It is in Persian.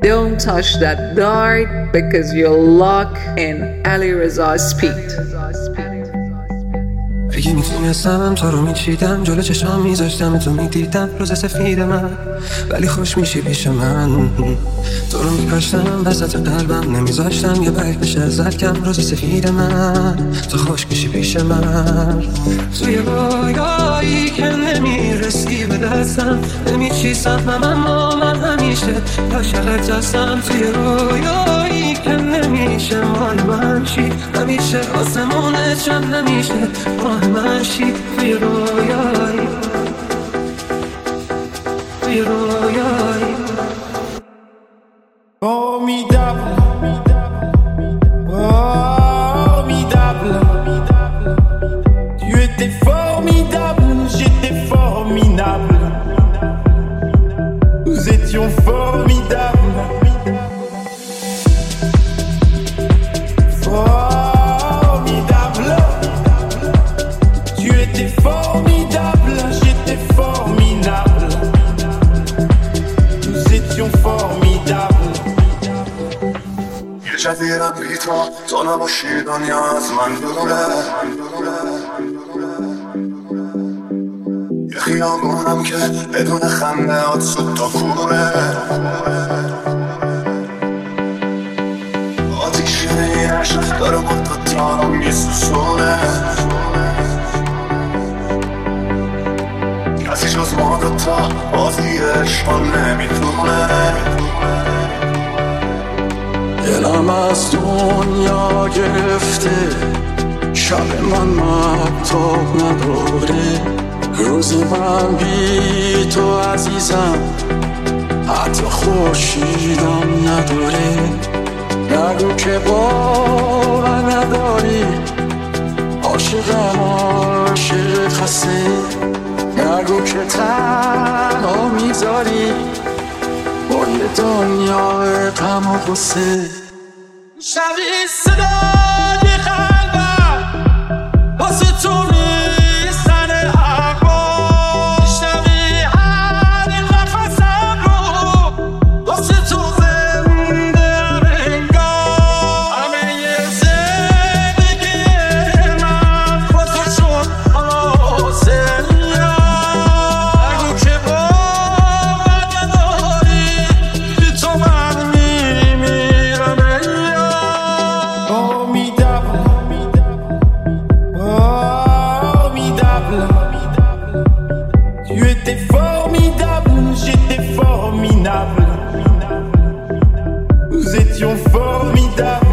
Don't touch that dart because you'll lock in Ali Reza Speed. اگه میتونستم تو رو میچیدم، جلو چشام میذاشتم تو میدیدم روز سفید من، ولی خوش میشی پیش من. تو رو میکاشتم وسط قلبم، نمیذاشتم یه برگ بشه از رکم روز سفید من. تو خوش میشی پیش من، توی رویایی که نمیرسی به دستم، نمیچیستم اما من همیشه عاشقت هستم. توی رویایی که نمیشه مال من شی، همیشه آسمونه چند نمیشه مال من شی. توی رویایی، توی رویایی formidable, formidable. Tu étais formidable, j'étais formidable. Nous étions formidables. Formidable. Tu étais formidable, j'étais formidable. Nous étions formidables. جدیرم بی تو نباشی دنیا از من دوره. یه خیابونم که بدون خنده هات سود تا کوره. آتیش نیش داره مدتارم میسوزونه. کسی جز ما دوتا بازی عشقا نمیتونه. دلم از دنیا گرفته، شب من مبتاب نداره. روز من بی تو عزیزم حتی خورشیدم نداره. نگو که باور نداری، عاشقم عاشق خسته. نگو که تنها میذاری با یه دنیا غم و غصه. شبیه صدای قلبم واسه تو میزنه اقوام. شبیه هر نفسم رو واسه تو زنده انگار. همه یه زندگی من واسه شد حاصلیا. نگو که باور نداری، بی تو من میمیرم ایا. Formidable, formidable. Tu étais formidable, j'étais formidable. Nous étions formidables.